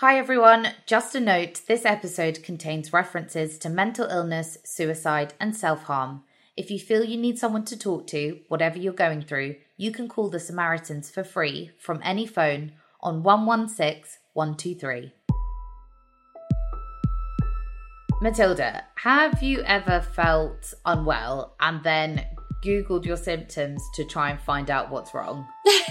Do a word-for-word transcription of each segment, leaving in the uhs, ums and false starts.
Hi everyone, just a note, this episode contains references to mental illness, suicide and self-harm. If you feel you need someone to talk to, whatever you're going through, you can call the Samaritans for free from any phone on one one six, one two three. Matilda, have you ever felt unwell and then Googled your symptoms to try and find out what's wrong?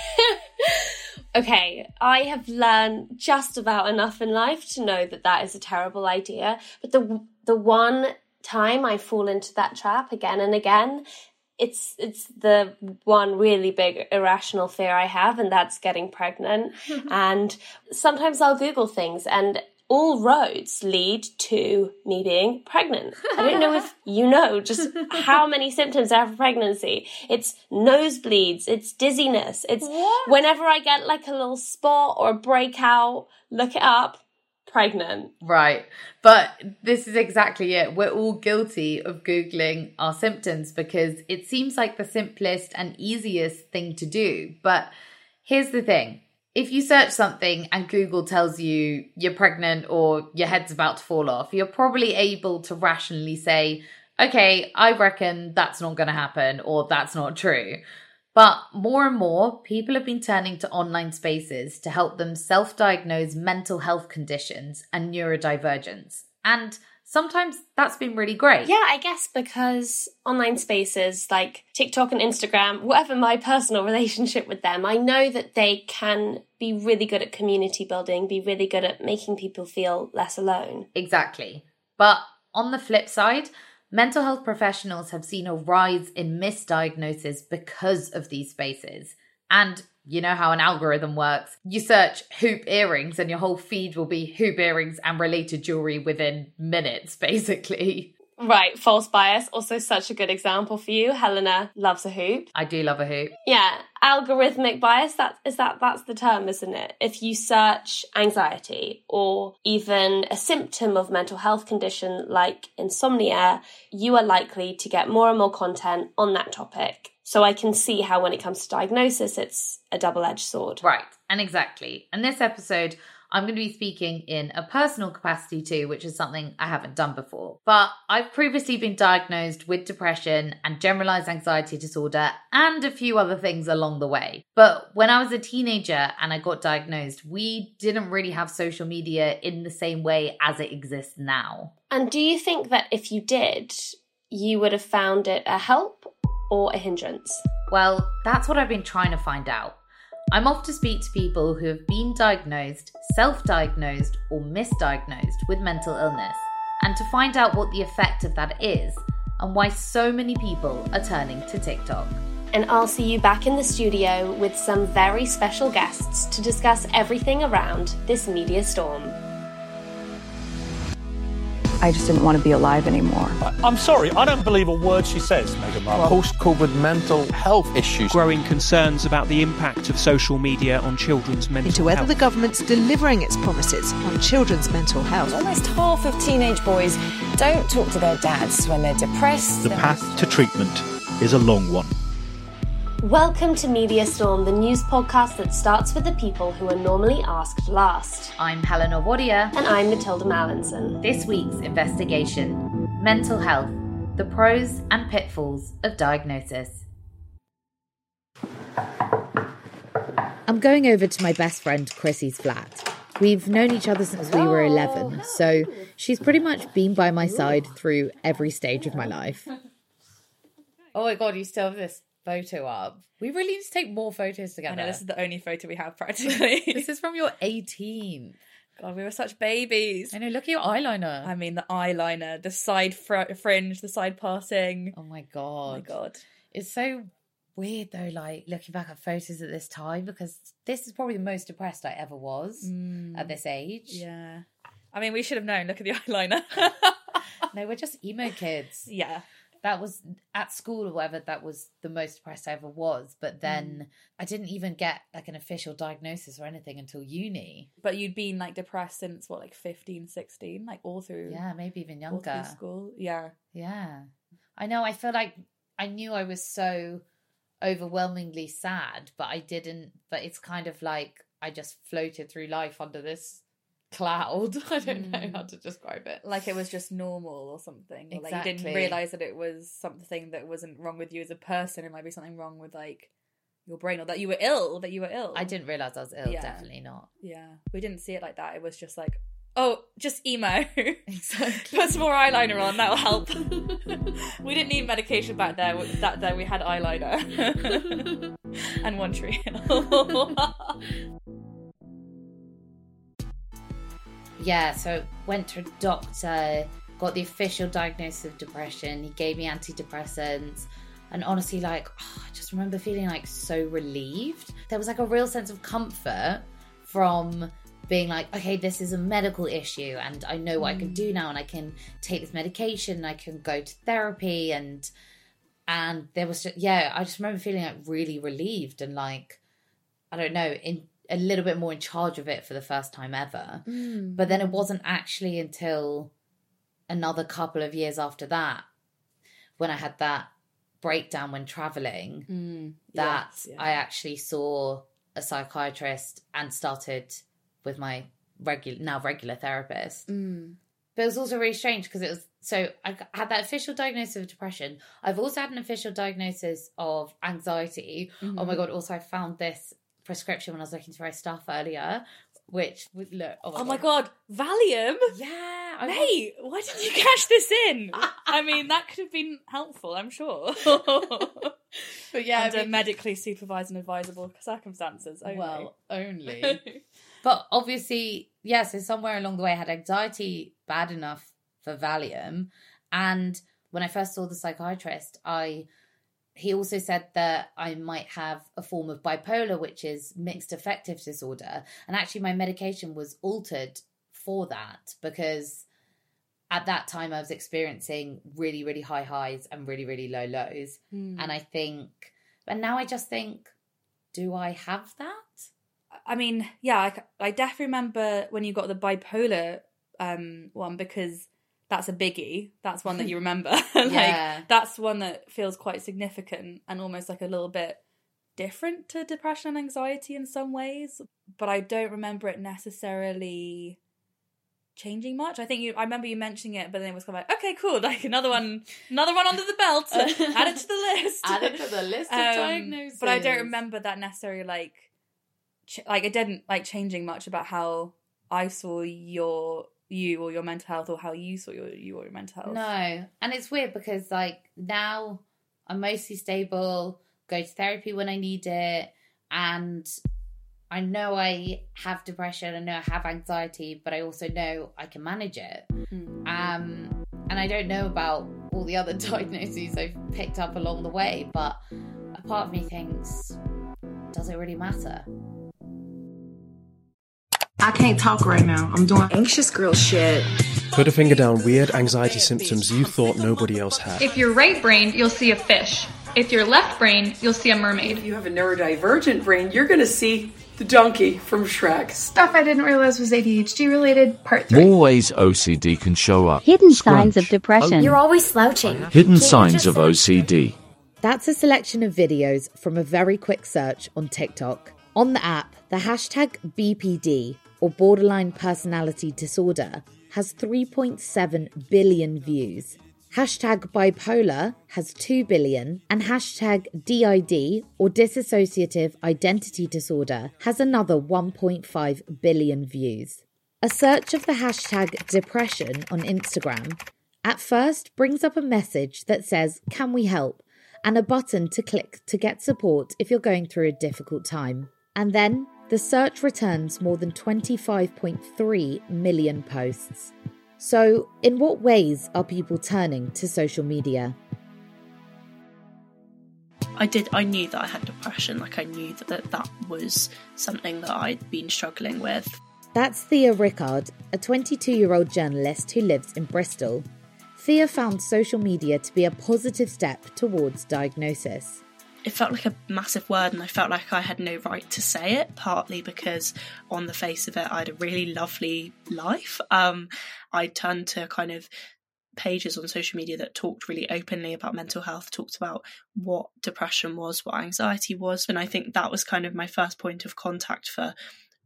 Okay, I have learned just about enough in life to know that that is a terrible idea. But the the one time I fall into that trap again and again, it's it's the one really big irrational fear I have, and that's getting pregnant. And sometimes I'll Google things and all roads lead to me being pregnant. I don't know if you know just how many symptoms I have of pregnancy. It's nosebleeds, it's dizziness, it's what? Whenever I get like a little spot or a breakout, look it up, pregnant. Right. But this is exactly it. We're all guilty of Googling our symptoms because it seems like the simplest and easiest thing to do. But here's the thing. If you search something and Google tells you you're pregnant or your head's about to fall off, you're probably able to rationally say, okay, I reckon that's not going to happen or that's not true. But more and more, people have been turning to online spaces to help them self-diagnose mental health conditions and neurodivergence. And sometimes that's been really great. Yeah, I guess because online spaces like TikTok and Instagram, whatever my personal relationship with them, I know that they can be really good at community building, be really good at making people feel less alone. Exactly. But on the flip side, mental health professionals have seen a rise in misdiagnosis because of these spaces. And you know how an algorithm works. You search hoop earrings and your whole feed will be hoop earrings and related jewelry within minutes, basically. Right, false bias. Also such a good example for you. Helena loves a hoop. I do love a hoop. Yeah, algorithmic bias, that is that that's the term, isn't it? If you search anxiety or even a symptom of mental health condition like insomnia, you are likely to get more and more content on that topic. So I can see how when it comes to diagnosis, it's a double-edged sword. Right, and exactly. And this episode, I'm going to be speaking in a personal capacity too, which is something I haven't done before. But I've previously been diagnosed with depression and generalized anxiety disorder and a few other things along the way. But when I was a teenager and I got diagnosed, we didn't really have social media in the same way as it exists now. And do you think that if you did, you would have found it a help or a hindrance? Well, that's what I've been trying to find out. I'm off to speak to people who have been diagnosed, self-diagnosed or misdiagnosed with mental illness and to find out what the effect of that is and why so many people are turning to TikTok. And I'll see you back in the studio with some very special guests to discuss everything around this media storm. I just didn't want to be alive anymore. I'm sorry, I don't believe a word she says, Meghan Markle. Post-COVID mental health issues. Growing concerns about the impact of social media on children's mental into whether health. the government's delivering its promises on children's mental health. Almost half of teenage boys don't talk to their dads when they're depressed. The path to treatment is a long one. Welcome to Media Storm, the news podcast that starts with the people who are normally asked last. I'm Helena Wadia. And I'm Matilda Mallinson. This week's investigation, mental health, the pros and pitfalls of diagnosis. I'm going over to my best friend Chrissy's flat. We've known each other since we were eleven, so she's pretty much been by my side through every stage of my life. Oh my God, you still have this photo up. We really need to take more photos together. I know, this is the only photo we have practically. This is from your eighteenth. God, we were such babies. I know, look at your eyeliner. I mean, the eyeliner, the side fr- fringe, the side parting. Oh my God. Oh my God. It's so weird though, like looking back at photos at this time, because this is probably the most depressed I ever was mm. at this age. Yeah. I mean, we should have known. Look at the eyeliner. No, we're just emo kids. Yeah. That was at school or whatever, that was the most depressed I ever was. But then mm. I didn't even get like an official diagnosis or anything until uni. But you'd been like depressed since what, like fifteen, sixteen, like all through. Yeah, maybe even younger. All through school. Yeah. Yeah. I know. I feel like I knew I was so overwhelmingly sad, but I didn't. But it's kind of like I just floated through life under this cloud. I don't know how to describe it. Like it was just normal or something. Or Exactly. like you didn't realise that it was something that wasn't wrong with you as a person. It might be something wrong with like your brain, or that you were ill, that you were ill. I didn't realise I was ill, Yeah. definitely not. Yeah. We didn't see it like that. It was just like, oh, just emo. Exactly. Put some more eyeliner on, that'll help. We didn't need medication back there. That day we had eyeliner. And One Tree Hill. Yeah, so went to a doctor, got the official diagnosis of depression. He gave me antidepressants. And honestly, like, oh, I just remember feeling like so relieved. There was like a real sense of comfort from being like, okay, this is a medical issue and I know what mm. I can do now, and I can take this medication and I can go to therapy. And and there was just, yeah, I just remember feeling like really relieved and like, I don't know, in a little bit more in charge of it for the first time ever. Mm. But then it wasn't actually until another couple of years after that, when I had that breakdown when traveling, mm. that yes, yeah. I actually saw a psychiatrist and started with my regular, now regular therapist. Mm. But it was also really strange because it was, so I had that official diagnosis of depression. I've also had an official diagnosis of anxiety. Mm-hmm. Oh my God, also I found this prescription when I was looking through my stuff earlier, which would look, oh my, oh God. my God, Valium? Yeah. I Mate, was... why didn't you catch this in? I mean, that could have been helpful, I'm sure. But yeah, under I mean, medically supervised and advisable circumstances only. Well, only. But obviously, yeah, so somewhere along the way I had anxiety bad enough for Valium. And when I first saw the psychiatrist, I he also said that I might have a form of bipolar, which is mixed affective disorder. And actually my medication was altered for that because at that time I was experiencing really, really high highs and really, really low lows. Mm. And I think, and now I just think, do I have that? I mean, yeah, I, I definitely remember when you got the bipolar um, one, because that's a biggie. That's one that you remember. like yeah. That's one that feels quite significant and almost like a little bit different to depression and anxiety in some ways. But I don't remember it necessarily changing much. I think you. I remember you mentioning it, but then it was kind of like, okay, cool, like another one, another one under the belt. Add it to the list. Add it to the list of um, diagnoses. But I don't remember that necessarily like. Like it didn't like changing much about how I saw your you or your mental health, or how you saw your you or your mental health. No, and it's weird because like now I'm mostly stable, go to therapy when I need it, and I know I have depression, I know I have anxiety, but I also know I can manage it. Mm. Um, and I don't know about all the other diagnoses I've picked up along the way, but a part of me thinks, does it really matter? I can't talk right now. I'm doing anxious girl shit. Put a finger down weird anxiety symptoms you thought nobody else had. If you're right-brained, you'll see a fish. If you're left-brained, you'll see a mermaid. If you have a neurodivergent brain, you're going to see the donkey from Shrek. Stuff I didn't realize was A D H D related, part three. More ways O C D can show up. Hidden signs of depression. You're always slouching. Hidden signs of O C D. That's a selection of videos from a very quick search on TikTok. On the app, the hashtag B P D, or borderline personality disorder, has three point seven billion views. Hashtag bipolar has two billion, and hashtag D I D, or dissociative identity disorder, has another one point five billion views. A search of the hashtag depression on Instagram at first brings up a message that says, "Can we help?" and a button to click to get support if you're going through a difficult time. And then the search returns more than twenty-five point three million posts. So, in what ways are people turning to social media? I did, I knew that I had depression, like I knew that that, that was something that I'd been struggling with. That's Thea Rickard, a twenty-two-year-old journalist who lives in Bristol. Thea found social media to be a positive step towards diagnosis. It felt like a massive word, and I felt like I had no right to say it, partly because on the face of it I had a really lovely life. Um, I turned to kind of pages on social media that talked really openly about mental health, talked about what depression was, what anxiety was, and I think that was kind of my first point of contact for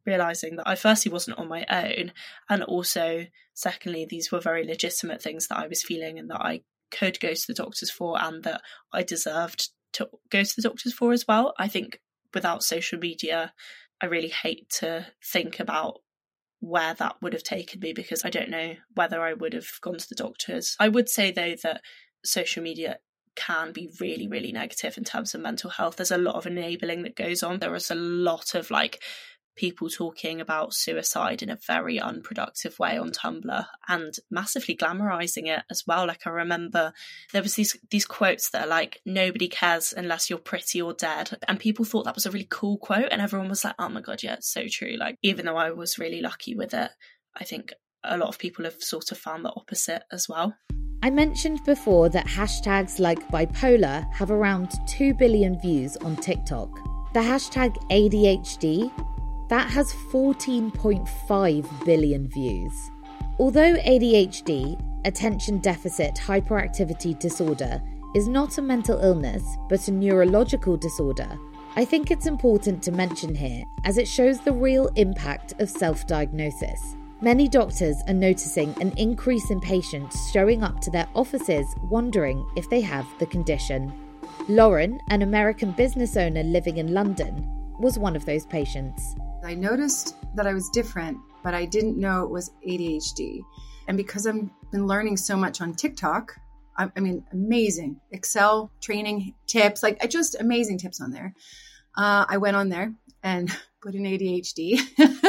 realising that I firstly wasn't on my own, and also secondly, these were very legitimate things that I was feeling and that I could go to the doctors for, and that I deserved to go to the doctors for as well. I think without social media, I really hate to think about where that would have taken me, because I don't know whether I would have gone to the doctors. I would say though that social media can be really, really negative in terms of mental health. There's a lot of enabling that goes on. There is a lot of like people talking about suicide in a very unproductive way on Tumblr and massively glamorizing it as well. Like I remember there was these these quotes that are like, nobody cares unless you're pretty or dead. And people thought that was a really cool quote, and everyone was like, oh my God, yeah, it's so true. Like, even though I was really lucky with it, I think a lot of people have sort of found the opposite as well. I mentioned before that hashtags like bipolar have around two billion views on TikTok. The hashtag A D H D, that has fourteen point five billion views. Although A D H D, attention deficit hyperactivity disorder, is not a mental illness but a neurological disorder, I think it's important to mention here as it shows the real impact of self-diagnosis. Many doctors are noticing an increase in patients showing up to their offices wondering if they have the condition. Lauren, an American business owner living in London, was one of those patients. I noticed that I was different, but I didn't know it was A D H D. And because I've been learning so much on TikTok, I, I mean, amazing Excel training tips, like I just amazing tips on there. Uh, I went on there and put in A D H D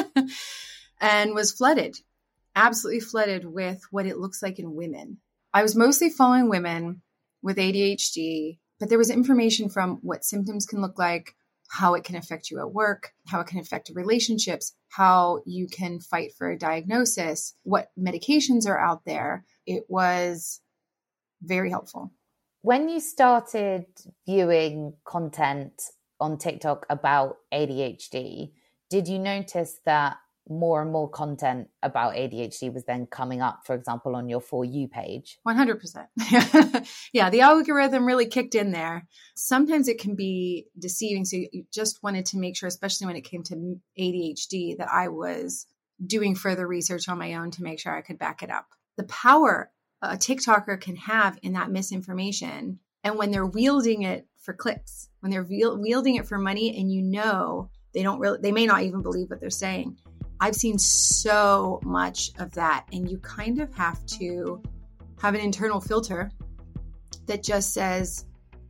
and was flooded, absolutely flooded with what it looks like in women. I was mostly following women with A D H D, but there was information from what symptoms can look like, how it can affect you at work, how it can affect relationships, how you can fight for a diagnosis, what medications are out there. It was very helpful. When you started viewing content on TikTok about A D H D, did you notice that more and more content about A D H D was then coming up, for example, on your For You page? one hundred percent. Yeah, the algorithm really kicked in there. Sometimes it can be deceiving. So you just wanted to make sure, especially when it came to A D H D, that I was doing further research on my own to make sure I could back it up. The power a TikToker can have in that misinformation, and when they're wielding it for clicks, when they're wielding it for money, and you know they don't really, they may not even believe what they're saying. I've seen so much of that, and you kind of have to have an internal filter that just says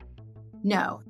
no.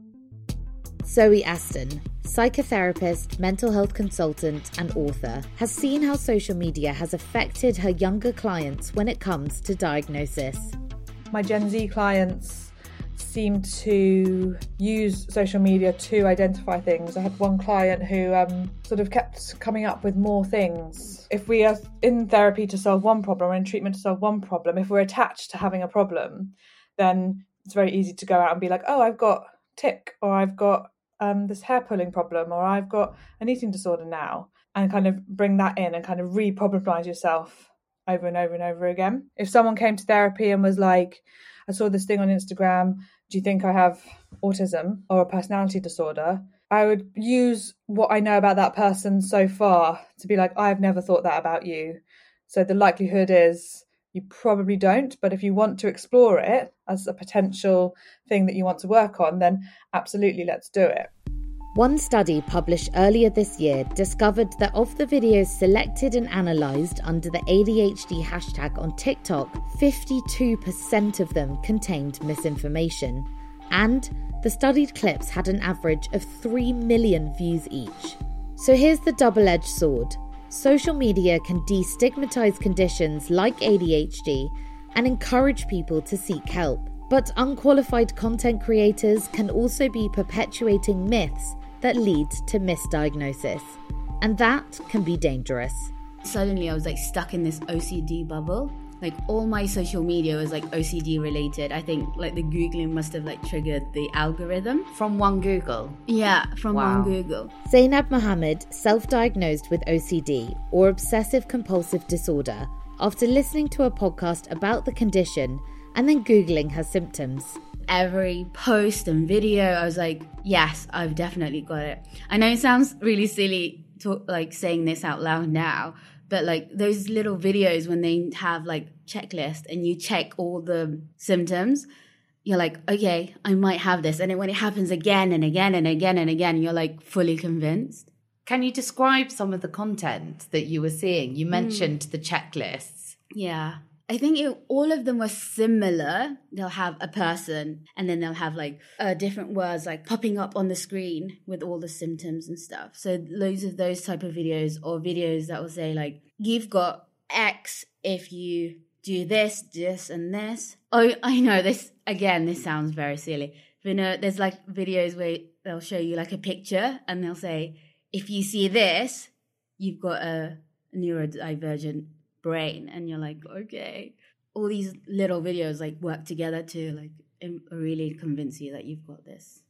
Zoe Aston, psychotherapist, mental health consultant, and author, has seen how social media has affected her younger clients when it comes to diagnosis. My Gen Z clients seem to use social media to identify things. I had one client who um, sort of kept coming up with more things. If we are in therapy to solve one problem or in treatment to solve one problem, if we're attached to having a problem, then it's very easy to go out and be like, oh, I've got tic, or I've got um, this hair pulling problem, or I've got an eating disorder now, and kind of bring that in and kind of re-problemize yourself over and over and over again. If someone came to therapy and was like, I saw this thing on Instagram, do you think I have autism or a personality disorder? I would use what I know about that person so far to be like, I've never thought that about you. So the likelihood is you probably don't, but if you want to explore it as a potential thing that you want to work on, then absolutely, let's do it. One study published earlier this year discovered that of the videos selected and analysed under the A D H D hashtag on TikTok, fifty-two percent of them contained misinformation. And the studied clips had an average of three million views each. So here's the double-edged sword. Social media can destigmatise conditions like A D H D and encourage people to seek help. But unqualified content creators can also be perpetuating myths that lead to misdiagnosis. And that can be dangerous. Suddenly I was like stuck in this O C D bubble. Like all my social media was like O C D related. I think like the Googling must have like triggered the algorithm. From one Google? Yeah, from wow. one Google. Zainab Mohammed self-diagnosed with O C D, or obsessive compulsive disorder, after listening to a podcast about the condition and then Googling her symptoms. Every post and video, I was like, yes, I've definitely got it. I know it sounds really silly talk, like saying this out loud now, but like those little videos when they have like checklist and you check all the symptoms, you're like, okay, I might have this. And then when it happens again and again and again and again, you're like fully convinced. Can you describe some of the content that you were seeing? You mentioned mm. the checklists. Yeah. I think it, all of them were similar. They'll have a person and then they'll have like uh, different words like popping up on the screen with all the symptoms and stuff. So loads of those type of videos, or videos that will say like, you've got X if you do this, this and this. Oh, I know this, again, this sounds very silly. But you know, there's like videos where they'll show you like a picture and they'll say, if you see this, you've got a neurodivergent brain. And you're like, okay. All these little videos like work together to like really convince you that you've got this.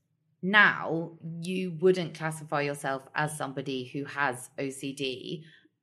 Now, you wouldn't classify yourself as somebody who has O C D.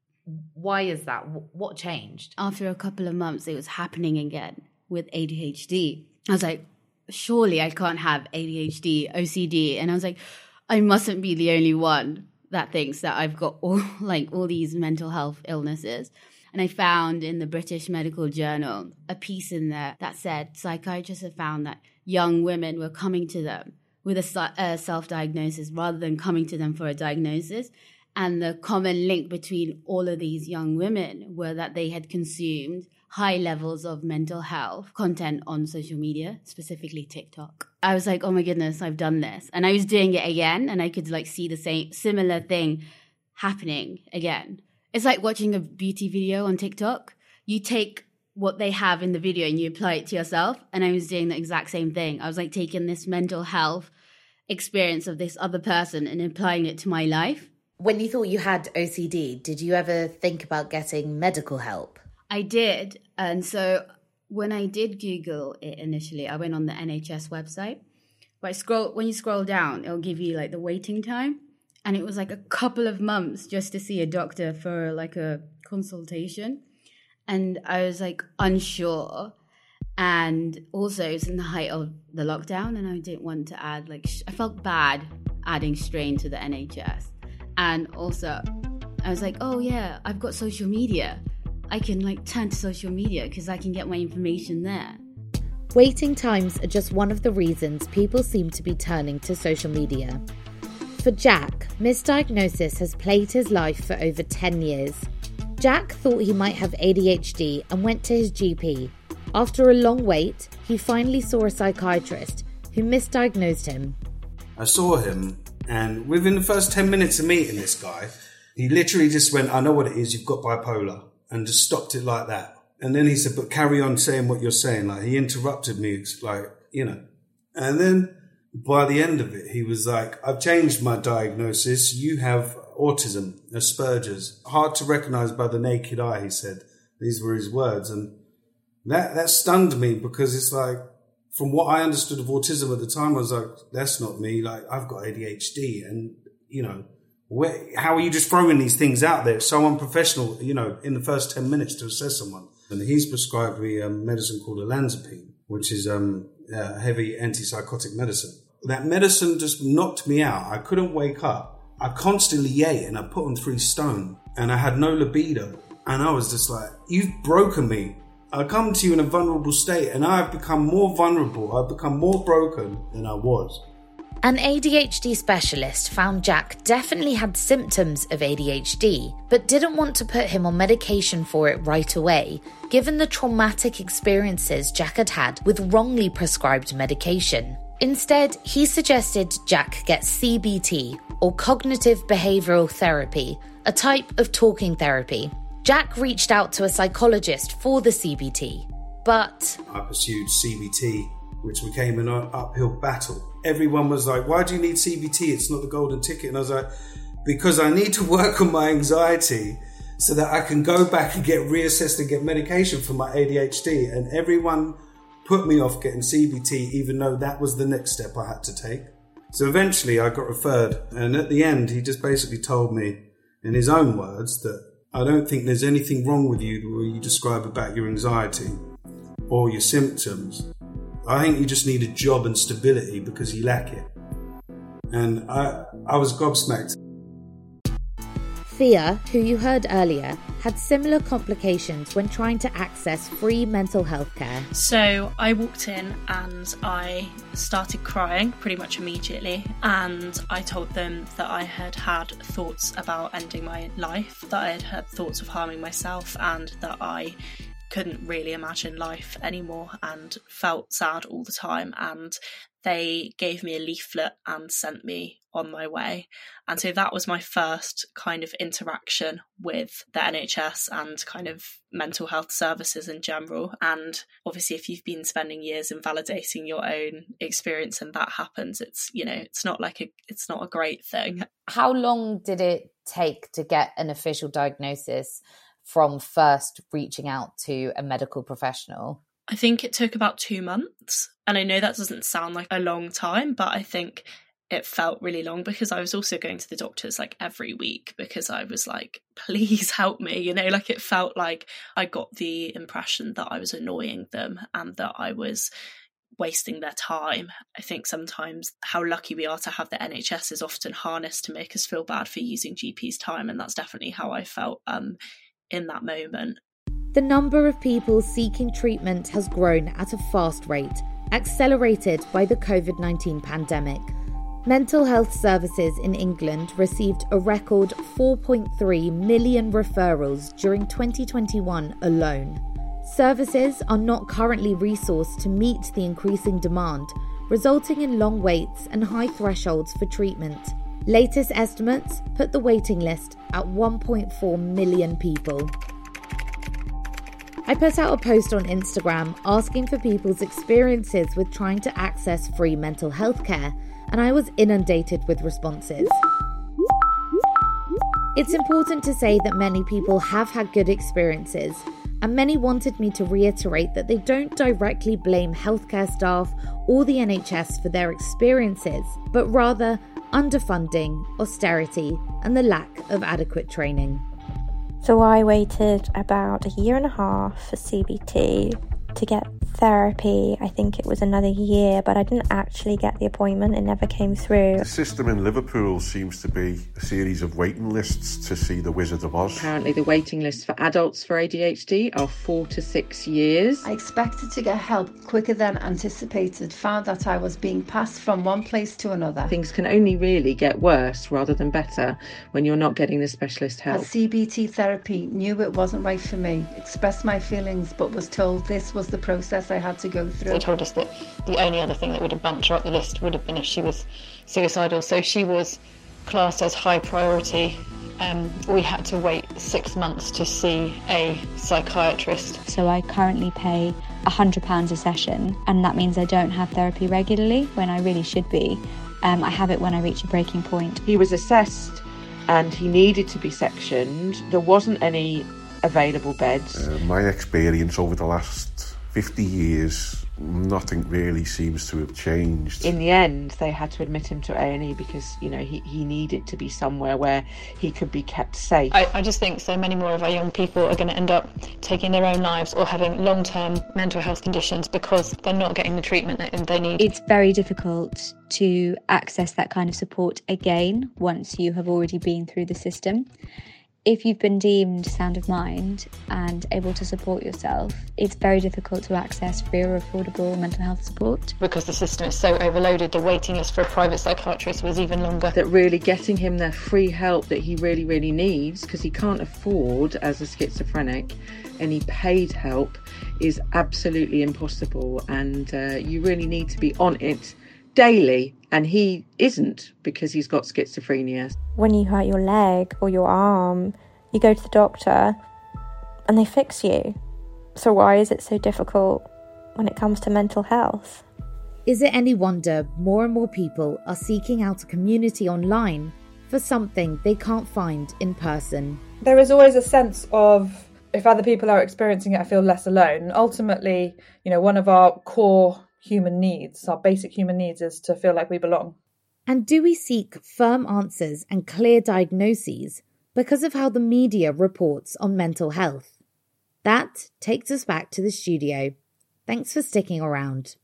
Why is that? What changed? After a couple of months, it was happening again with A D H D. I was like, surely I can't have A D H D, O C D. And I was like, I mustn't be the only one that thinks that I've got all like all these mental health illnesses. And I found in the British Medical Journal a piece in there that said psychiatrists have found that young women were coming to them with a, a self-diagnosis rather than coming to them for a diagnosis. And the common link between all of these young women were that they had consumed high levels of mental health content on social media, specifically TikTok. I was like, oh my goodness, I've done this. And I was doing it again, and I could like see the same similar thing happening again. It's like watching a beauty video on TikTok. You take what they have in the video and you apply it to yourself. And I was doing the exact same thing. I was like taking this mental health experience of this other person and applying it to my life. When you thought you had O C D, did you ever think about getting medical help? I did. And so when I did Google it initially, I went on the N H S website. But I scroll, when you scroll down, it'll give you like the waiting time. And it was like a couple of months just to see a doctor for like a consultation. And I was like unsure. And also it's in the height of the lockdown and I didn't want to add like, sh- I felt bad adding strain to the N H S. And also I was like, oh yeah, I've got social media. I can like turn to social media because I can get my information there. Waiting times are just one of the reasons people seem to be turning to social media. For Jack, misdiagnosis has plagued his life for over ten years. Jack thought he might have A D H D and went to his G P. After a long wait, he finally saw a psychiatrist who misdiagnosed him. I saw him, and within the first ten minutes of meeting this guy, he literally just went, I know what it is, you've got bipolar, and just stopped it like that. And then he said, but carry on saying what you're saying. Like, he interrupted me, like, you know. And then by the end of it, he was like, I've changed my diagnosis. You have autism, Asperger's. Hard to recognize by the naked eye, he said. These were his words. And that, that stunned me because it's like, from what I understood of autism at the time, I was like, that's not me. Like, I've got A D H D. And, you know, where, how are you just throwing these things out there? So unprofessional, you know, in the first ten minutes to assess someone. And he's prescribed me a medicine called olanzapine, which is um, a heavy antipsychotic medicine. That medicine just knocked me out. I couldn't wake up. I constantly ate and I put on three stone and I had no libido. And I was just like, you've broken me. I come to you in a vulnerable state and I've become more vulnerable. I've become more broken than I was. An A D H D specialist found Jack definitely had symptoms of A D H D, but didn't want to put him on medication for it right away, given the traumatic experiences Jack had had with wrongly prescribed medication. Instead, he suggested Jack get C B T, or cognitive behavioural therapy, a type of talking therapy. Jack reached out to a psychologist for the C B T, but I pursued C B T, which became an uphill battle. Everyone was like, why do you need C B T? It's not the golden ticket. And I was like, because I need to work on my anxiety so that I can go back and get reassessed and get medication for my A D H D. And everyone put me off getting C B T, even though that was the next step I had to take. So eventually I got referred. And at the end, he just basically told me in his own words that I don't think there's anything wrong with you the way you describe about your anxiety or your symptoms. I think you just need a job and stability because you lack it. And I, I was gobsmacked. Thea, who you heard earlier, had similar complications when trying to access free mental health care. So I walked in and I started crying pretty much immediately, and I told them that I had had thoughts about ending my life, that I had had thoughts of harming myself, and that I couldn't really imagine life anymore and felt sad all the time. And they gave me a leaflet and sent me on my way. And so that was my first kind of interaction with the N H S and kind of mental health services in general. And obviously, if you've been spending years invalidating your own experience and that happens, it's, you know, it's not like a, it's not a great thing. How long did it take to get an official diagnosis from first reaching out to a medical professional? I think it took about two months. And I know that doesn't sound like a long time, but I think it felt really long because I was also going to the doctors like every week because I was like, please help me. You know, like it felt like I got the impression that I was annoying them and that I was wasting their time. I think sometimes how lucky we are to have the N H S is often harnessed to make us feel bad for using G Ps' time. And that's definitely how I felt um, in that moment. The number of people seeking treatment has grown at a fast rate, accelerated by the covid nineteen pandemic. Mental health services in England received a record four point three million referrals during twenty twenty-one alone. Services are not currently resourced to meet the increasing demand, resulting in long waits and high thresholds for treatment. Latest estimates put the waiting list at one point four million people. I put out a post on Instagram asking for people's experiences with trying to access free mental health care, and I was inundated with responses. It's important to say that many people have had good experiences, and many wanted me to reiterate that they don't directly blame healthcare staff or the N H S for their experiences, but rather underfunding, austerity, and the lack of adequate training. So I waited about a year and a half for C B T to get therapy. I think it was another year, but I didn't actually get the appointment. It never came through. The system in Liverpool seems to be a series of waiting lists to see the Wizard of Oz. Apparently the waiting lists for adults for A D H D are four to six years. I expected to get help quicker than anticipated, found that I was being passed from one place to another. Things can only really get worse rather than better when you're not getting the specialist help. Had C B T therapy, knew it wasn't right for me, expressed my feelings, but was told this was the process I had to go through. They told us that the only other thing that would have bumped her up the list would have been if she was suicidal. So she was classed as high priority. Um, we had to wait six months to see a psychiatrist. So I currently pay one hundred pounds a session, and that means I don't have therapy regularly when I really should be. Um, I have it when I reach a breaking point. He was assessed and he needed to be sectioned. There wasn't any available beds. Uh, my experience over the last fifty years, nothing really seems to have changed. In the end, they had to admit him to A and E because, you know, he, he needed to be somewhere where he could be kept safe. I, I just think so many more of our young people are going to end up taking their own lives or having long-term mental health conditions because they're not getting the treatment that they need. It's very difficult to access that kind of support again once you have already been through the system. If you've been deemed sound of mind and able to support yourself, it's very difficult to access free or affordable mental health support. Because the system is so overloaded, the waiting list for a private psychiatrist was even longer. That really getting him the free help that he really, really needs, because he can't afford, as a schizophrenic, any paid help is absolutely impossible. And uh, you really need to be on it daily, and he isn't because he's got schizophrenia. When you hurt your leg or your arm, you go to the doctor and they fix you. So why is it so difficult when it comes to mental health? Is it any wonder more and more people are seeking out a community online for something they can't find in person? There is always a sense of, if other people are experiencing it, I feel less alone. And ultimately, you know, one of our core human needs, our basic human needs, is to feel like we belong. And do we seek firm answers and clear diagnoses because of how the media reports on mental health? That takes us back to the studio. Thanks for sticking around.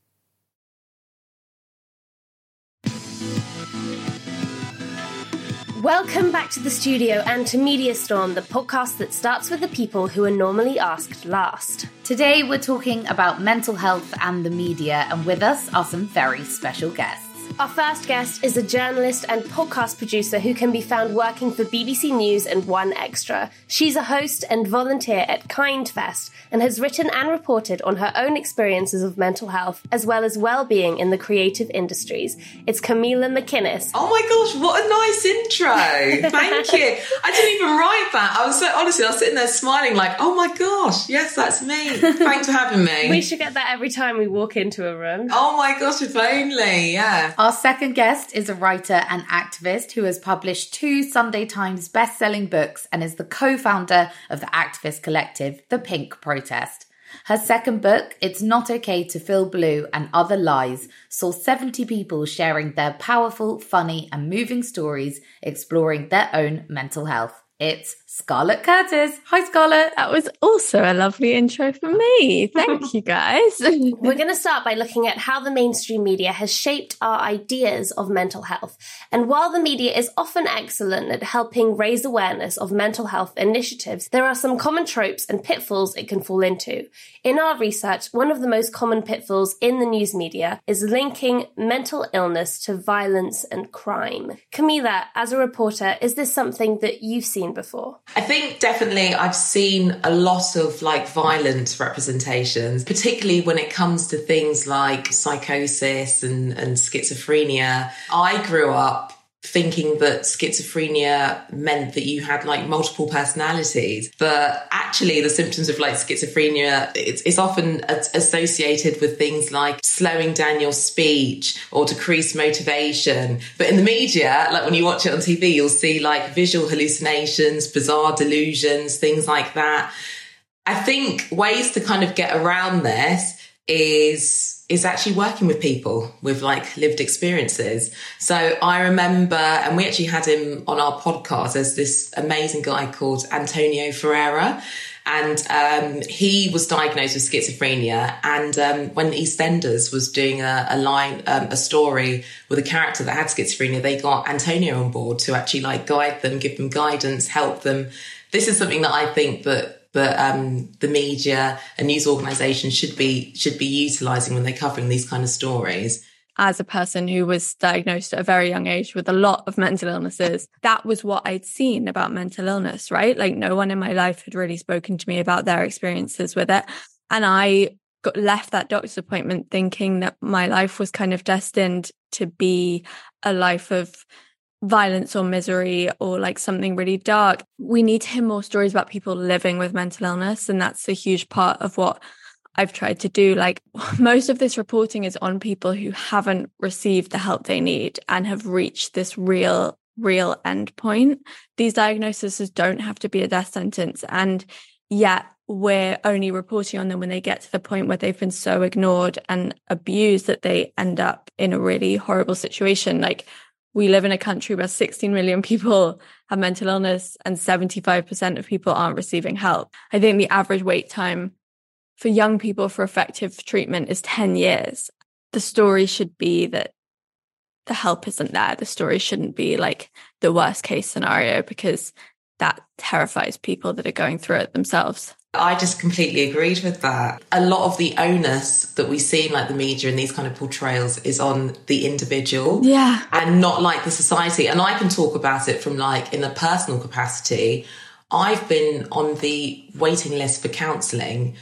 Welcome back to the studio and to Media Storm, the podcast that starts with the people who are normally asked last. Today we're talking about mental health and the media, and with us are some very special guests. Our first guest is a journalist and podcast producer who can be found working for B B C News and One Extra. She's a host and volunteer at KindFest and has written and reported on her own experiences of mental health as well as well-being in the creative industries. It's Camila McInnes. Oh my gosh, what a nice intro. Thank you. I didn't even write that. I was so, honestly, I was sitting there smiling like, oh my gosh, yes, that's me. Thanks for having me. We should get that every time we walk into a room. Oh my gosh, if only, yeah. Our second guest is a writer and activist who has published two Sunday Times best-selling books and is the co-founder of the activist collective, The Pink Protest. Her second book, It's Not Okay to Feel Blue and Other Lies, saw seventy people sharing their powerful, funny and moving stories exploring their own mental health. It's Scarlett Curtis. Hi, Scarlett. That was also a lovely intro for me. Thank you, guys. We're going to start by looking at how the mainstream media has shaped our ideas of mental health. And while the media is often excellent at helping raise awareness of mental health initiatives, there are some common tropes and pitfalls it can fall into. In our research, one of the most common pitfalls in the news media is linking mental illness to violence and crime. Camila, as a reporter, is this something that you've seen before? I think definitely I've seen a lot of like violent representations, particularly when it comes to things like psychosis and, and schizophrenia. I grew up thinking that schizophrenia meant that you had like multiple personalities, but actually the symptoms of like schizophrenia, it's, it's often associated with things like slowing down your speech or decreased motivation. But in the media, like when you watch it on T V, you'll see like visual hallucinations, bizarre delusions, things like that. I think ways to kind of get around this is is actually working with people with like lived experiences. So I remember, and we actually had him on our podcast, there's this amazing guy called Antonio Ferreira, and um, he was diagnosed with schizophrenia. And um, when EastEnders was doing a, a line, um, a story with a character that had schizophrenia, they got Antonio on board to actually like guide them, give them guidance, help them. This is something that I think that But um, the media and news organisations should be should be utilising when they're covering these kind of stories. As a person who was diagnosed at a very young age with a lot of mental illnesses, that was what I'd seen about mental illness, right? Like no one in my life had really spoken to me about their experiences with it. And I got left that doctor's appointment thinking that my life was kind of destined to be a life of violence or misery or like something really dark. We need to hear more stories about people living with mental illness, and that's a huge part of what I've tried to do. Like most of this reporting is on people who haven't received the help they need and have reached this real real end point. These diagnoses don't have to be a death sentence, and yet we're only reporting on them when they get to the point where they've been so ignored and abused that they end up in a really horrible situation. Like we live in a country where sixteen million people have mental illness and seventy-five percent of people aren't receiving help. I think the average wait time for young people for effective treatment is ten years. The story should be that the help isn't there. The story shouldn't be like the worst case scenario, because that terrifies people that are going through it themselves. I just completely agreed with that. A lot of the onus that we see in like the media and these kind of portrayals is on the individual, yeah, and not like the society. And I can talk about it from like in a personal capacity. I've been on the waiting list for counselling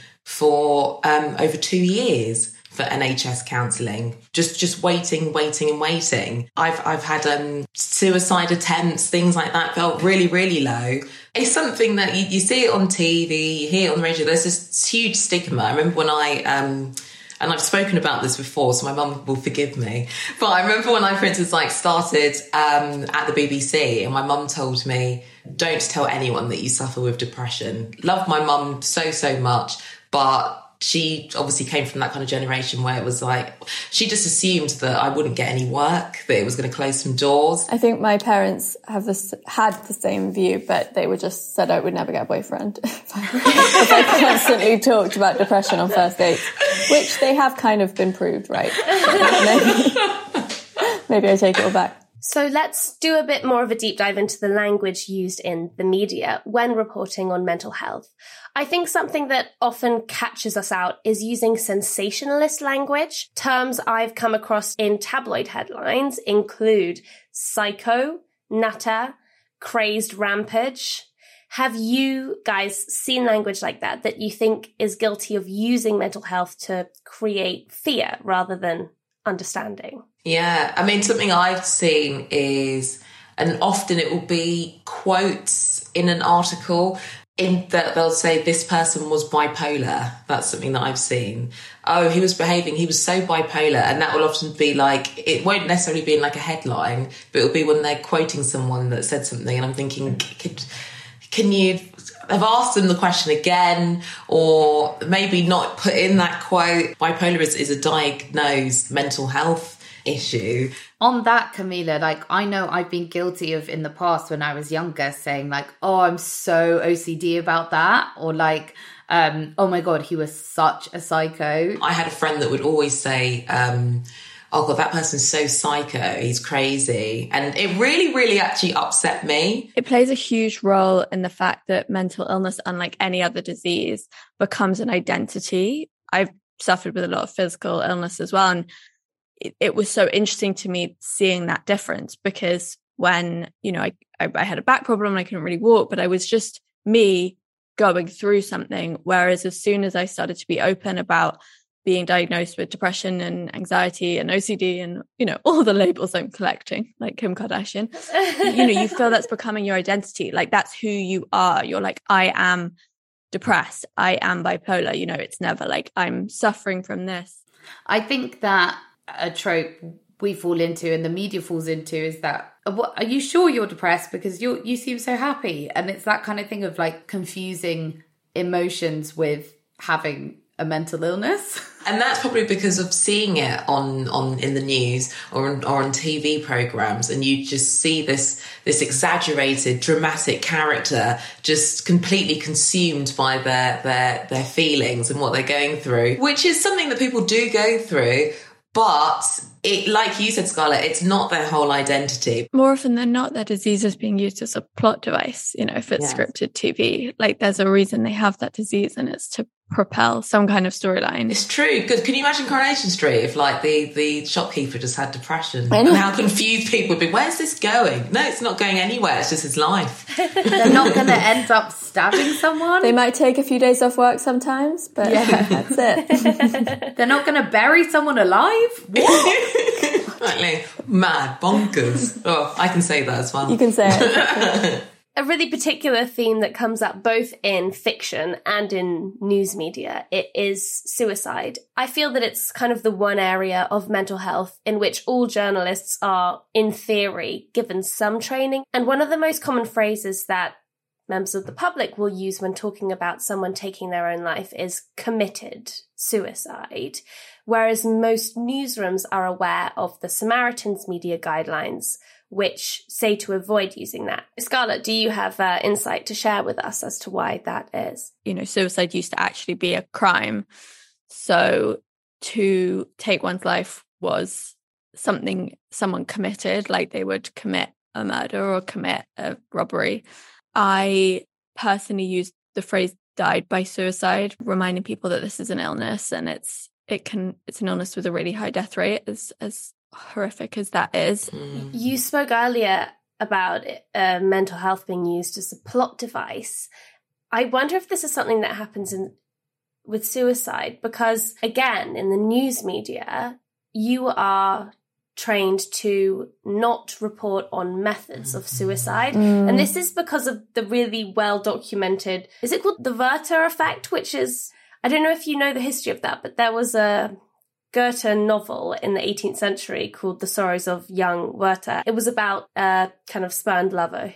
for um, over two years for N H S counselling, just just waiting, waiting and waiting. I've I've had um, suicide attempts, things like that, felt really, really low. It's something that you, you see it on T V, you hear it on the radio. There's this huge stigma. I remember when I, um, and I've spoken about this before, so my mum will forgive me, but I remember when I, for instance, like started um, at the B B C, and my mum told me, don't tell anyone that you suffer with depression. Love my mum so, so much, but she obviously came from that kind of generation where it was like, she just assumed that I wouldn't get any work, that it was going to close some doors. I think my parents have this, had the same view, but they were just said I would never get a boyfriend if I, if I constantly talked about depression on first dates, which they have kind of been proved right. maybe, maybe I take it all back. So let's do a bit more of a deep dive into the language used in the media when reporting on mental health. I think something that often catches us out is using sensationalist language. Terms I've come across in tabloid headlines include psycho, nutter, crazed rampage. Have you guys seen language like that that you think is guilty of using mental health to create fear rather than understanding? Yeah, I mean, something I've seen is, and often it will be quotes in an article in that they'll say this person was bipolar. That's something that I've seen. Oh, he was behaving, he was so bipolar. And that will often be like, it won't necessarily be in like a headline, but it'll be when they're quoting someone that said something. And I'm thinking, could, can you have asked them the question again, or maybe not put in that quote? Bipolar is, is a diagnosed mental health issue. On that, Camila, like I know I've been guilty of in the past when I was younger saying like, oh, I'm so O C D about that, or like, um, oh my God, he was such a psycho. I had a friend that would always say, um, oh God, that person's so psycho, he's crazy. And it really, really actually upset me. It plays a huge role in the fact that mental illness, unlike any other disease, becomes an identity. I've suffered with a lot of physical illness as well. And it, it was so interesting to me seeing that difference, because when, you know, I, I, I had a back problem and I couldn't really walk, but I was just me going through something. Whereas as soon as I started to be open about being diagnosed with depression and anxiety and O C D and, you know, all the labels I'm collecting, like Kim Kardashian, you know, you feel that's becoming your identity. Like that's who you are. You're like, I am depressed. I am bipolar. You know, it's never like I'm suffering from this. I think that a trope we fall into and the media falls into is that, what, are you sure you're depressed? Because you you seem so happy. And it's that kind of thing of like confusing emotions with having a mental illness. And that's probably because of seeing it on, on in the news or on, or on T V programs, and you just see this this exaggerated, dramatic character just completely consumed by their their their feelings and what they're going through, which is something that people do go through. But it, like you said, Scarlett, it's not their whole identity. More often than not, their disease is being used as a plot device. You know, if it's yes. scripted T V, like there's a reason they have that disease, and it's to propel some kind of storyline. It's true. Because can you imagine Coronation Street if like the, the shopkeeper just had depression? And how confused people would be. Where's this going? No, it's not going anywhere. It's just his life. They're not going to end up stabbing someone. They might take a few days off work sometimes, but yeah. That's it. They're not going to bury someone alive? What? Exactly. Mad, bonkers. Oh, I can say that as well. You can say it. A really particular theme that comes up both in fiction and in news media, it is suicide. I feel that it's kind of the one area of mental health in which all journalists are, in theory, given some training. And one of the most common phrases that members of the public will use when talking about someone taking their own life is committed suicide, whereas most newsrooms are aware of the Samaritans media guidelines, which say to avoid using that. Scarlett, do you have uh, insight to share with us as to why that is? You know, suicide used to actually be a crime. So to take one's life was something someone committed, like they would commit a murder or commit a robbery. I personally use the phrase died by suicide, reminding people that this is an illness, and it's it can it's an illness with a really high death rate, as as horrific as that is. Mm. You spoke earlier about uh, mental health being used as a plot device. I wonder if this is something that happens in with suicide, because again, in the news media, you are trained to not report on methods of suicide. Mm. And this is because of the really well-documented, is it called the Werther effect, which is, I don't know if you know the history of that, but there was a Goethe novel in the eighteenth century called The Sorrows of Young Werther. It was about a kind of spurned lover who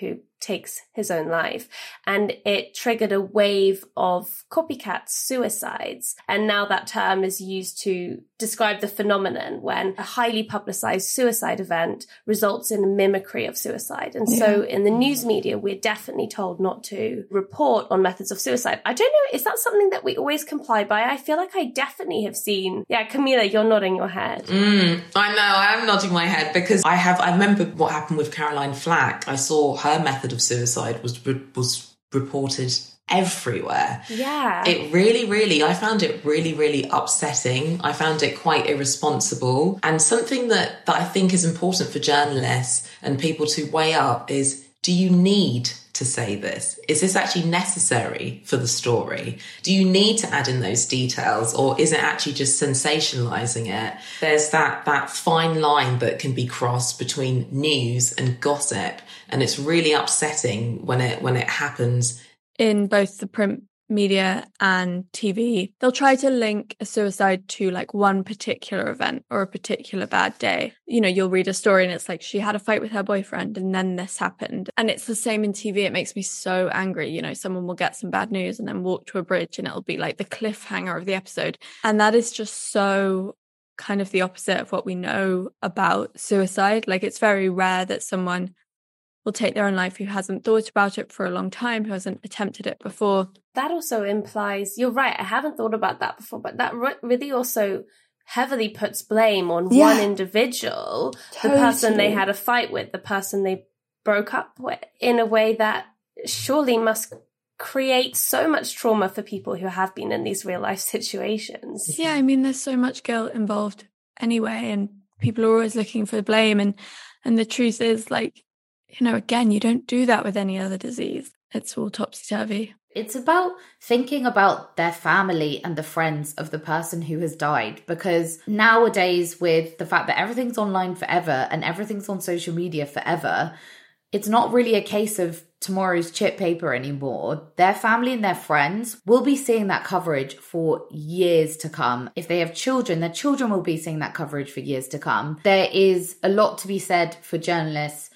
takes his own life. And it triggered a wave of copycat suicides. And now that term is used to describe the phenomenon when a highly publicized suicide event results in a mimicry of suicide. And yeah. so in the news media, we're definitely told not to report on methods of suicide. I don't know, is that something that we always comply by? I feel like I definitely have seen, yeah, Camila, you're nodding your head. Mm, I know, I am nodding my head because I have, I remember what happened with Caroline Flack. I saw her method of suicide was was reported everywhere. Yeah. It really, really, I found it really, really upsetting. I found it quite irresponsible. And something that, that I think is important for journalists and people to weigh up is, do you need to say this? Is this actually necessary for the story? Do you need to add in those details, or is it actually just sensationalizing it? There's that that fine line that can be crossed between news and gossip, and it's really upsetting when it when it happens. In both the print media and T V, they'll try to link a suicide to like one particular event or a particular bad day. You know, you'll read a story and it's like, she had a fight with her boyfriend and then this happened. And it's the same in T V. It makes me so angry. You know, someone will get some bad news and then walk to a bridge and it'll be like the cliffhanger of the episode. And that is just so kind of the opposite of what we know about suicide. Like, it's very rare that someone will take their own life who hasn't thought about it for a long time, who hasn't attempted it before. That also implies, you're right, I haven't thought about that before, but that really also heavily puts blame on yeah. one individual, totally. The person they had a fight with, the person they broke up with, in a way that surely must create so much trauma for people who have been in these real life situations. Yeah, I mean, there's so much guilt involved anyway, and people are always looking for blame. And, and the truth is, like, you know, again, you don't do that with any other disease. It's all topsy-turvy. It's about thinking about their family and the friends of the person who has died, because nowadays, with the fact that everything's online forever and everything's on social media forever, it's not really a case of tomorrow's chip paper anymore. Their family and their friends will be seeing that coverage for years to come. If they have children, their children will be seeing that coverage for years to come. There is a lot to be said for journalists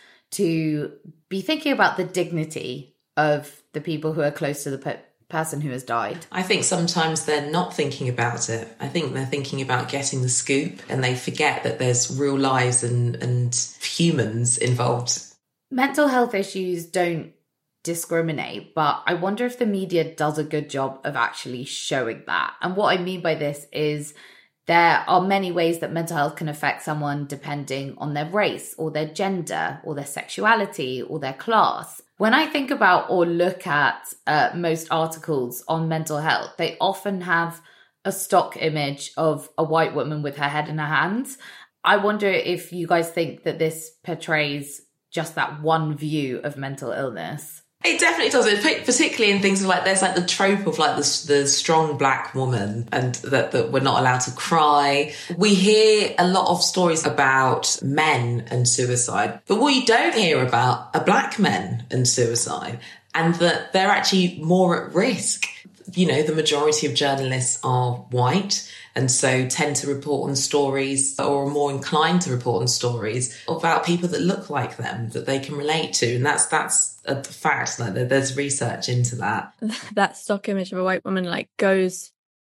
to be thinking about the dignity of the people who are close to the pe- person who has died. I think sometimes they're not thinking about it. I think they're thinking about getting the scoop, and they forget that there's real lives and, and humans involved. Mental health issues don't discriminate, but I wonder if the media does a good job of actually showing that. And what I mean by this is, there are many ways that mental health can affect someone depending on their race or their gender or their sexuality or their class. When I think about or look at uh, most articles on mental health, they often have a stock image of a white woman with her head in her hands. I wonder if you guys think that this portrays just that one view of mental illness. It definitely does, particularly in things like, there's like the trope of like the, the strong black woman, and that, that we're not allowed to cry. We hear a lot of stories about men and suicide, but what you don't hear about are black men and suicide, and that they're actually more at risk. You know, the majority of journalists are white, and so tend to report on stories, or are more inclined to report on stories about people that look like them, that they can relate to. And that's that's a fact. Like, there's research into that. That stock image of a white woman like goes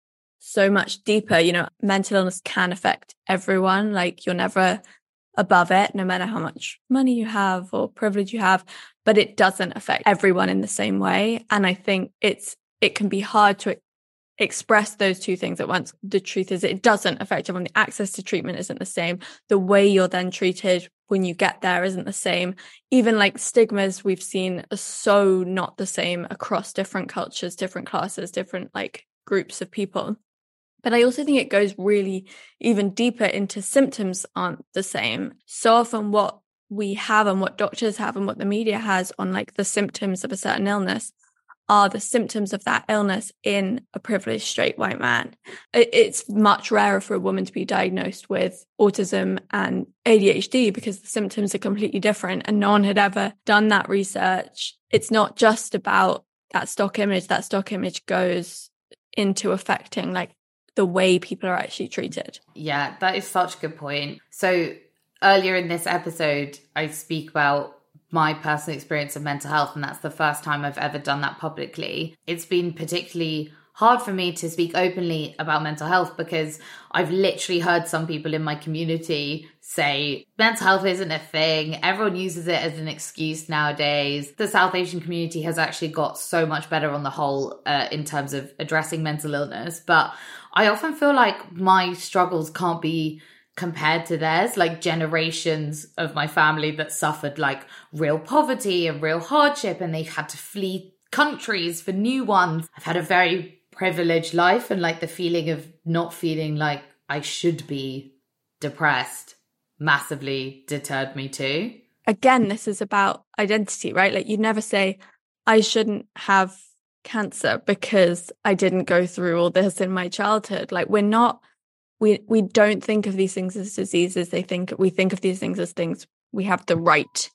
so much deeper. You know, mental illness can affect everyone. Like, you're never above it, no matter how much money you have or privilege you have, but it doesn't affect everyone in the same way. And I think it's it can be hard to express those two things at once. The truth is, it doesn't affect everyone. The access to treatment isn't the same. The way you're then treated when you get there isn't the same. Even like stigmas we've seen are so not the same across different cultures, different classes, different like groups of people. But I also think it goes really even deeper into symptoms aren't the same. So often what we have and what doctors have and what the media has on like the symptoms of a certain illness are the symptoms of that illness in a privileged straight white man. It's much rarer for a woman to be diagnosed with autism and A D H D because the symptoms are completely different, and no one had ever done that research. It's not just about that stock image. That stock image goes into affecting like the way people are actually treated. Yeah, that is such a good point. So earlier in this episode, I speak about my personal experience of mental health, and that's the first time I've ever done that publicly. It's been particularly hard for me to speak openly about mental health because I've literally heard some people in my community say mental health isn't a thing. Everyone uses it as an excuse nowadays. The South Asian community has actually got so much better on the whole uh, in terms of addressing mental illness. But I often feel like my struggles can't be compared to theirs. Like generations of my family that suffered like real poverty and real hardship, and they've had to flee countries for new ones. I've had a very privileged life, and like the feeling of not feeling like I should be depressed massively deterred me too. Again, this is about identity, right? Like you never say, I shouldn't have cancer because I didn't go through all this in my childhood. Like we're not, we we don't think of these things as diseases. They think we think of these things as things we have the right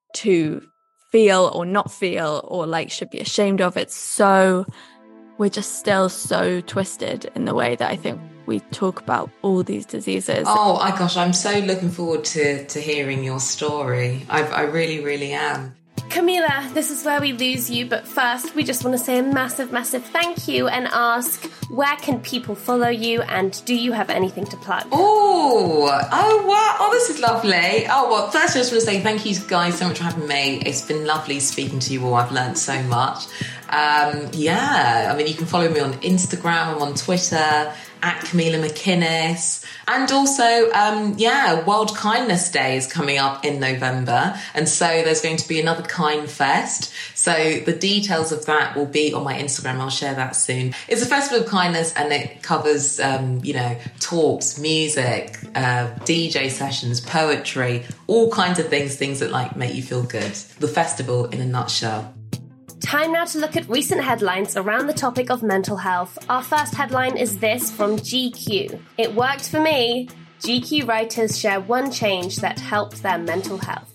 to feel or not feel, or like should be ashamed of. It's so, we're just still so twisted in the way that I think we talk about all these diseases. Oh my gosh, I'm so looking forward to, to hearing your story. I, I really, really am. Camila, this is where we lose you, but first we just want to say a massive, massive thank you and ask, where can people follow you, and do you have anything to plug? Oh, oh wow, oh this is lovely. Oh well, first I just want to say thank you guys so much for having me. It's been lovely speaking to you all. I've learned so much. Um, yeah, I mean you can follow me on Instagram, I'm on Twitter, at Camila McInnes. And also, um, yeah, World Kindness Day is coming up in November. And so there's going to be another Kind Fest. So the details of that will be on my Instagram. I'll share that soon. It's a festival of kindness, and it covers, um, you know, talks, music, uh, D J sessions, poetry, all kinds of things, things that like make you feel good. The festival in a nutshell. Time now to look at recent headlines around the topic of mental health. Our first headline is this from G Q. It worked for me. G Q writers share one change that helped their mental health.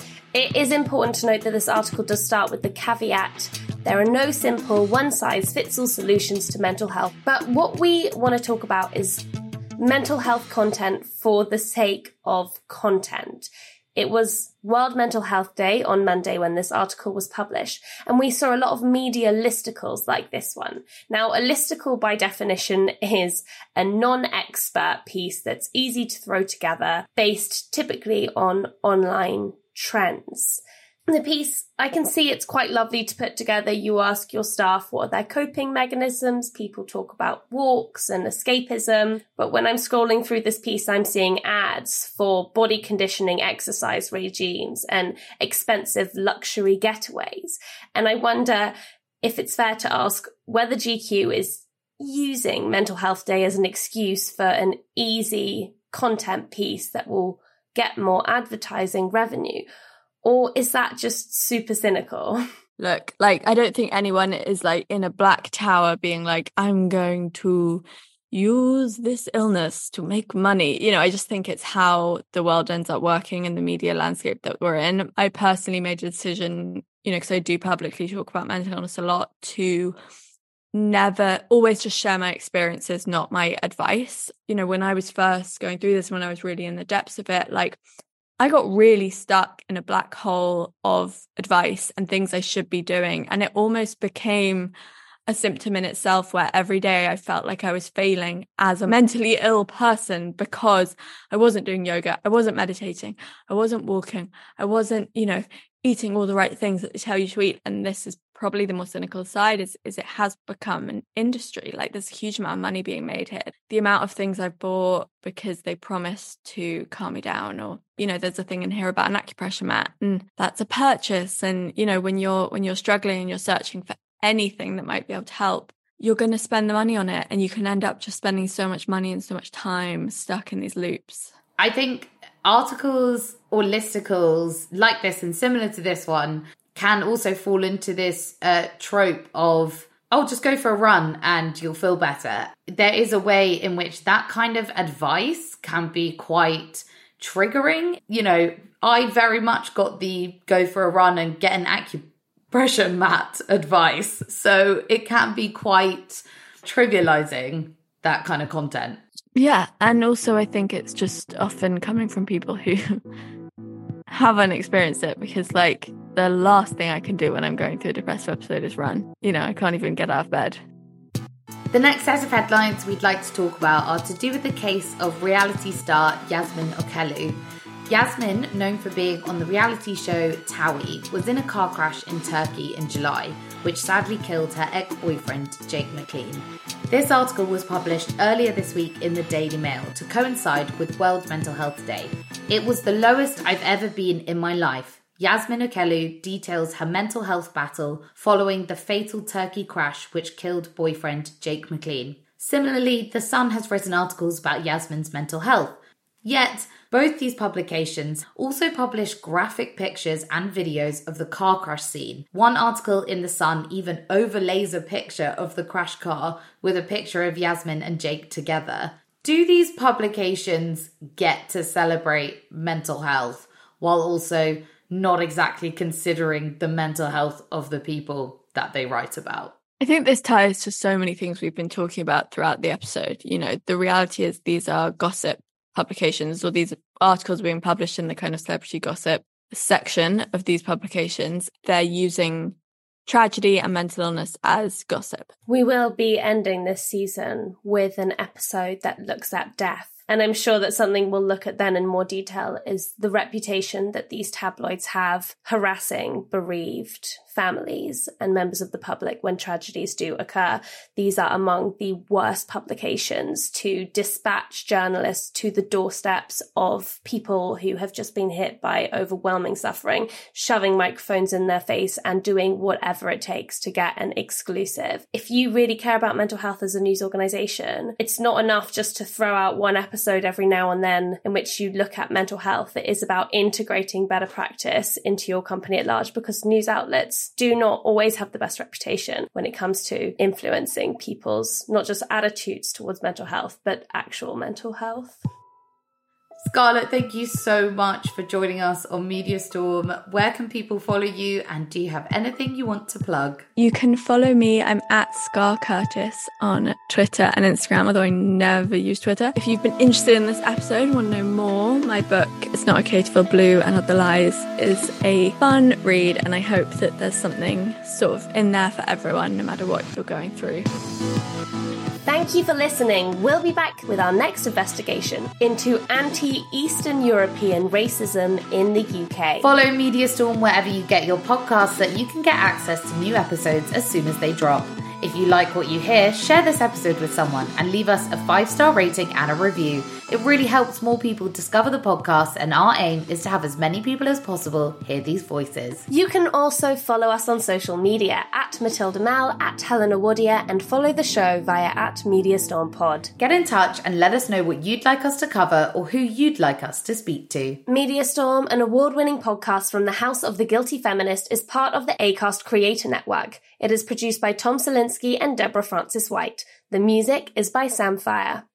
It is important to note that this article does start with the caveat, there are no simple one-size-fits-all solutions to mental health. But what we want to talk about is mental health content for the sake of content. It was World Mental Health Day on Monday when this article was published, and we saw a lot of media listicles like this one. Now, a listicle by definition is a non-expert piece that's easy to throw together, based typically on online trends. The piece, I can see it's quite lovely to put together. You ask your staff what are their coping mechanisms. People talk about walks and escapism. But when I'm scrolling through this piece, I'm seeing ads for body conditioning exercise regimes and expensive luxury getaways. And I wonder if it's fair to ask whether G Q is using Mental Health Day as an excuse for an easy content piece that will get more advertising revenue. Or is that just super cynical? Look, like, I don't think anyone is like in a black tower being like, I'm going to use this illness to make money. You know, I just think it's how the world ends up working in the media landscape that we're in. I personally made a decision, you know, because I do publicly talk about mental illness a lot, to never, always just share my experiences, not my advice. You know, when I was first going through this, when I was really in the depths of it, like, I got really stuck in a black hole of advice and things I should be doing. And it almost became a symptom in itself, where every day I felt like I was failing as a mentally ill person because I wasn't doing yoga, I wasn't meditating, I wasn't walking, I wasn't, you know, eating all the right things that they tell you to eat. And this is probably the more cynical side, is, is it has become an industry. Like, there's a huge amount of money being made here. The amount of things I've bought because they promise to calm me down, or, you know, there's a thing in here about an acupressure mat, and that's a purchase. And, you know, when you're when you're struggling and you're searching for anything that might be able to help, you're going to spend the money on it, and you can end up just spending so much money and so much time stuck in these loops. I think articles or listicles like this and similar to this one can also fall into this uh, trope of, oh, just go for a run and you'll feel better. There is a way in which that kind of advice can be quite triggering. You know, I very much got the go for a run and get an acupressure mat advice. So it can be quite trivializing, that kind of content. Yeah. And also I think it's just often coming from people who haven't experienced it, because like the last thing I can do when I'm going through a depressive episode is run. You know, I can't even get out of bed. The next set of headlines we'd like to talk about are to do with the case of reality star Yasmin Okello. Yasmin, known for being on the reality show Towie, was in a car crash in Turkey in July, which sadly killed her ex-boyfriend, Jake McLean. This article was published earlier this week in the Daily Mail to coincide with World Mental Health Day. It was the lowest I've ever been in my life. Yasmin Okello details her mental health battle following the fatal Turkey crash which killed boyfriend Jake McLean. Similarly, The Sun has written articles about Yasmin's mental health. Yet, both these publications also publish graphic pictures and videos of the car crash scene. One article in The Sun even overlays a picture of the crash car with a picture of Yasmin and Jake together. Do these publications get to celebrate mental health while also not exactly considering the mental health of the people that they write about? I think this ties to so many things we've been talking about throughout the episode. You know, the reality is these are gossip publications, or these articles being published in the kind of celebrity gossip section of these publications. They're using tragedy and mental illness as gossip. We will be ending this season with an episode that looks at death. And I'm sure that something we'll look at then in more detail is the reputation that these tabloids have harassing bereaved families and members of the public when tragedies do occur. These are among the worst publications to dispatch journalists to the doorsteps of people who have just been hit by overwhelming suffering, shoving microphones in their face and doing whatever it takes to get an exclusive. If you really care about mental health as a news organisation, it's not enough just to throw out one episode every now and then in which you look at mental health. It is about integrating better practice into your company at large, because news outlets do not always have the best reputation when it comes to influencing people's not just attitudes towards mental health, but actual mental health. Scarlett, thank you so much for joining us on Media Storm. Where can people follow you, and do you have anything you want to plug? You can follow me. I'm at Scar Curtis on Twitter and Instagram, although I never use Twitter. If you've been interested in this episode and want to know more, my book, It's Not Okay to Feel Blue and Other Lies, is a fun read, and I hope that there's something sort of in there for everyone, no matter what you're going through. Thank you for listening. We'll be back with our next investigation into anti-Eastern European racism in the U K. Follow Media Storm wherever you get your podcasts so that you can get access to new episodes as soon as they drop. If you like what you hear, share this episode with someone and leave us a five-star rating and a review. It really helps more people discover the podcast, and our aim is to have as many people as possible hear these voices. You can also follow us on social media at Matilda Mel, at Helena Woodia, and follow the show via at Media Storm Pod. Get in touch and let us know what you'd like us to cover or who you'd like us to speak to. Media Storm, an award-winning podcast from the House of the Guilty Feminist, is part of the Acast Creator Network. It is produced by Tom Selinsky and Deborah Francis White. The music is by Sam Fire.